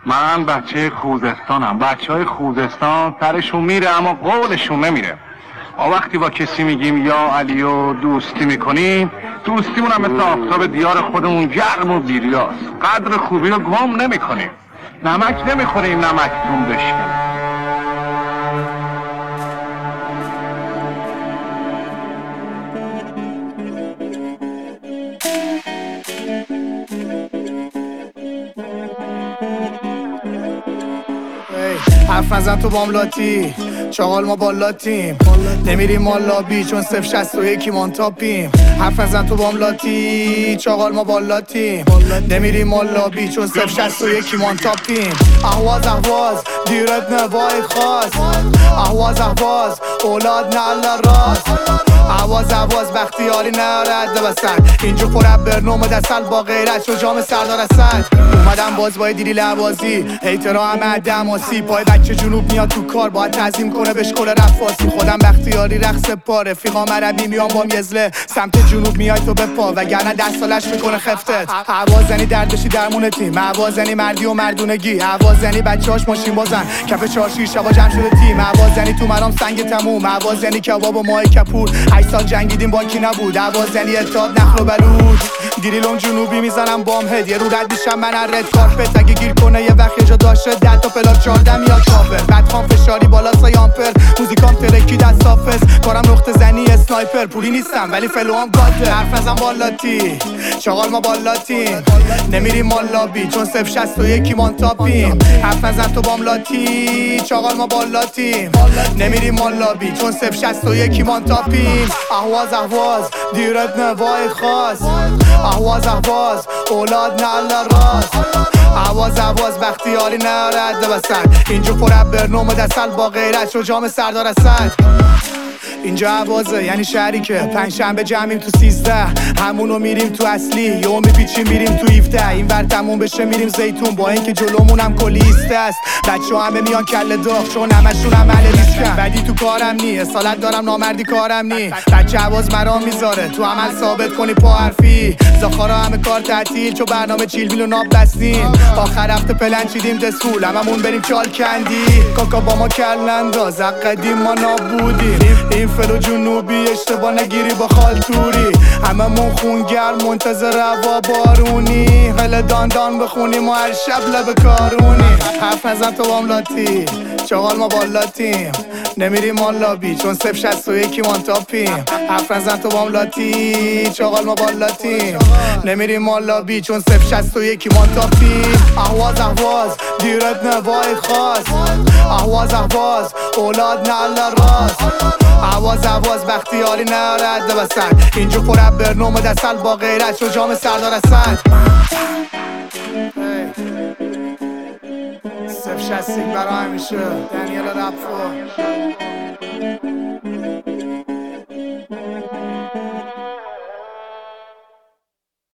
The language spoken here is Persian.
من بچه خوزستانم. بچه های خوزستان سرشون میره اما قولشون نمیره. ما وقتی با کسی میگیم یا علی و دوستی میکنیم، دوستیمون هم مثل آفتاب دیار خودمون گرم و بیریاست. قدر خوبی رو گم نمیکنیم. نمک نمیخوریم نمکتون بشکنیم. حرف نزن تو بام لاتی، چاقال ما بالاتیم، نمیریم ما لابی چون 061 من تاپیم. حرف نزن تو بام لاتی، چاقال ما بالاتیم، نمیریم ما لابی چون 061 من تاپیم. اهواز دیرت نواید خواست، اهواز اولاد نه راست. اهواز بختیاری نرده بسن اینجا پرب برنامه دستل با غیرت شو جام سردار اسد. اومدم باز باید دیری لبازی هیترا همه دماسی، پای بچه جنوب میاد تو کار باید تعظیم کنه بهش کل رفاسی. خودم بختیاری رقص پا رفیقام عربی میان با یزله سمت جنوب میای تو به پا وگرنه 10 سالش میکنه خفتت. هوازنی دردشی درمون تیم، هوازنی مردی و مردونگی، هوازنی بچه‌هاش ماشین بازن کف چارشیر شبا جمع شده تیم، هوازنی تو مرام سنگ تموم، هوازنی کباب و ماه کپور 8 سال جنگیدیم بانکی نبود، هوازنی اتحاد نخل و بلود. دیریلون جنوبی میزنم بام هد یه رو رد میشم من رد کارپت اگه گیر کنه یه وقت جا داشته 10 تا پلاک 14 میاد کافر. بدخوام فشاری بالا سای آمپر، موزیکام ترکی دست حافظ، کارم نقطه زنی اسنایپر. پولی نیستم ولی فلوام گاده. حرف نزن بالاتی، چاقال ما بالاتیم، نمیریم ما لابی چون 061 من تاپیم. حرف نزن تو بام لاتی، چاقال ما بالاتیم، نمیریم ما لابی چون 061 من تاپیم. اهواز دیرت نواید خواست، اهواز اولاد نه راست. اهواز بختیاری نرده بسن اینجا پرب برنامه دستل با غیرت شو جام سردار اسد. اینجا عوازه یعنی شهری که پنجشنبه جمعیم تو 13 همونو میریم تو اصلی، یهو میپیچیم میریم تو 17 این ور تموم بشه میریم زیتون با اینکه جلومونم کلی ایسته است. بچه‌ها همه میان کله داغ چون همشون عمل ریسکن، بدی تو کارم نی اصالت دارم نامردی کارم نی. بچه عواز مرام میذاره تو عمل ثابت کنی پا حرفی، زاخارا همه کار تعطیل چون برنامه چیل میل و ناب بستیم. آخر هفته پلن چیدیم دسول هممون بریم چال کندی، کاکا با ما کل انداز قدیم ما نابودیم. این فلو جنوبی اشتباه نگیری با خالتوری، هممون خونگرم منتظر هوا بارونی، هل داندان بخونیم و هر شب لب کارونی. حرف نزن تو بام لاتی، چاقال ما بالاتیم، نمیریم ما لابی چون 061 من تاپیم. حرف نزن تو بام لاتی، چاقال ما بالاتیم، نمیریم ما لابی چون 061 من تاپیم. اهواز دیرت نواید خواست، اهواز اولاد نه راست. اهواز بختیاری نرده بسن اینجا پرب برنامه دستل با غیرت شو جام سردار اسد. 061 برای همیشه دنیل رپفور.